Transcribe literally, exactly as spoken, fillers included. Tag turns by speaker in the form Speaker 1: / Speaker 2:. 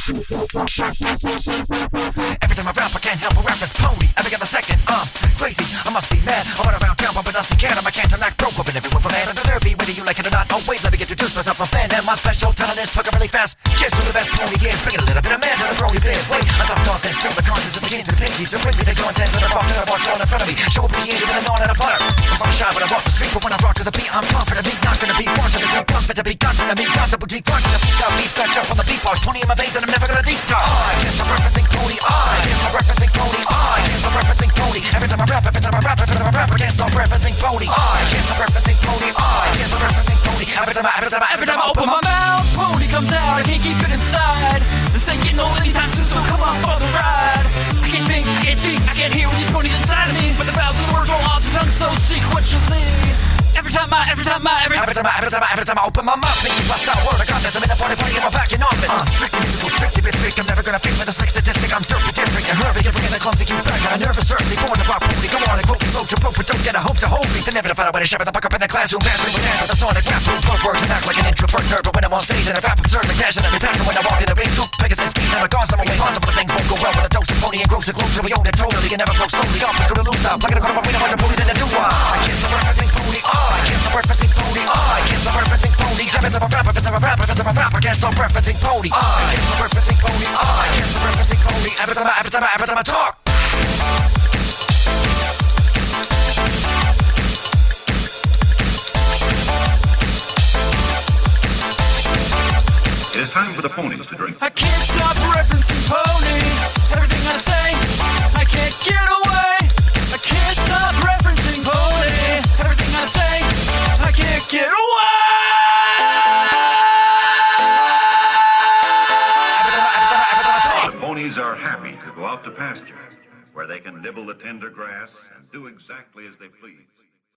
Speaker 1: Every time I rap, I can't help but rap as pony. Every other second, I'm crazy. I must be mad. I run around town, bumping dusty can. I'm a can't lack broke, open everyone from man under their beat, whether you like it or not. Oh wait, let me introduce myself. I'm a fan, and my special talent is talking really fast. Kiss who the best pony is, bring a little bit of man to the brony bit. Wait, I talk nonsense, stream the conscience and begin to the pinky. So bring me the content of the box and I watch all in front of me. Show appreciation with a nod and a butter. I'm from shy when I walk the street, but when I rock to the beat, I'm confident. Beat not gonna be born to the beat, bump it to be constant. Me got the boutique punch and the beat out. Me scratch up on the beat bars, pony in my veins, and I'm never gonna deep dive. I guess I'm referencing pony. I guess I'm referencing pony. I guess I'm referencing pony. Every time I rap, every time I rap, every time I rap, I can't stop referencing pony. I guess I'm referencing pony. I guess I'm referencing pony. Every time I, every time I, every time I open my mouth, pony comes out. I can't keep it inside. This ain't getting old anytime soon, so come on for the ride. I can't think, I can't see, I can't hear when these ponies inside of me. But the vowels and the words roll off the tongue so sequentially. Every time I, every time I, every, every time I, every time I, every time I open my mouth, make me bust out a word. I got this, I'm in the party, party in my back and off it. Uh, strictly musical, strictly bit freak. I'm never gonna fit with a slick statistic. I'm surfing different and hurry. You're bringing the clumsy cute back. I'm nervous, certainly born to rock pony. Go on and quote me, quote your but don't get a hope to hold me. So never to find a way to shove it the buck up in the classroom. Dance with dance with the sonic rap room. Club works and act like an introvert nerd. But when I'm on stage and I rap absurd, the passionately passionate when I walk in the ring. Troop, Pegasus, speed, and I'm gone somewhere impossible. Things won't go well with a dose of pony and gross and close. So we own it totally and never flow slowly up. It's gonna lose now. Like a corner, we know what the police in the new one. I kiss the referencing pony. I kiss the referencing pony. I kiss the referencing pony. Every time I rap, every time I rap, every time I rap, I can't stop referencing pony. I kiss the referencing pony. I kiss the referencing pony. Every time I, every time I, every time I talk.
Speaker 2: It is time for the ponies to drink.
Speaker 1: I can't stop referencing pony. Everything I say, I can't get away. I can't stop referencing pony. Everything I say, I can't get away. Every time I, every time I, every time I talk.
Speaker 2: The ponies are happy to go out to pasture, where they can nibble the tender grass and do exactly as they please.